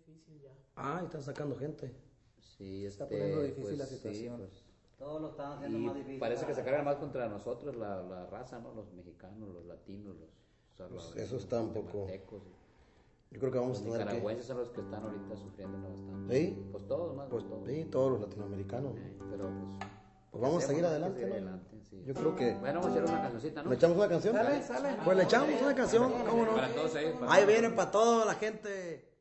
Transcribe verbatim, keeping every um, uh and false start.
difícil ya. Ah, y están sacando gente. Sí, está este, poniendo difícil pues, la situación. Sí, pues, Todos lo están haciendo y más difícil. parece que para se cargan más sacarse. contra nosotros, la, la raza, ¿no? Los mexicanos, los latinos, los salvadoreños, Pues eso está un los poco- guatemaltecos. Yo creo que vamos Los a tener que... nicaragüenses son los que están ahorita sufriendo bastante. ¿Sí? Pues todos más, Pues todos. sí, todos los latinoamericanos. Eh, Pero pues... Pues vamos a seguir hacemos, hay que adelante, seguir ¿no? adelante, sí. Yo creo que... Bueno, vamos a echar una cancioncita, ¿no? ¿Le echamos una canción? Sale, sale. Pues le echamos una canción, ¿cómo no? Para todos ellos. para Ahí todos. viene para toda la gente.